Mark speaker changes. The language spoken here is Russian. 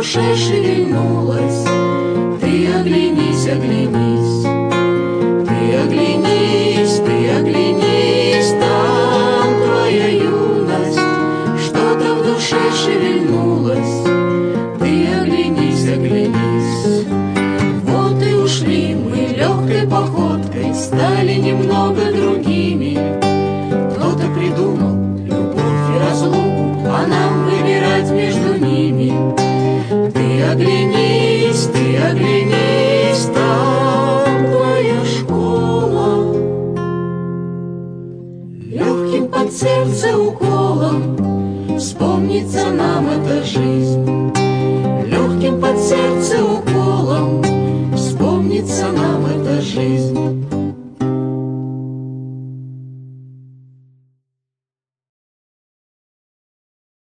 Speaker 1: душе шевельнулось. Ты оглянись, оглянись, ты оглянись, ты оглянись, там твоя юность, что-то в душе шевельнулось. Ты оглянись, оглянись. Вот и ушли мы легкой походкой, стали немного другими. Кто-то придумал любовь и разлуку, а нам выбирать между ними. Ты оглянись, там твоя школа. Легким под сердце уколом вспомнится нам эта жизнь. Легким под сердце уколом вспомнится нам эта жизнь.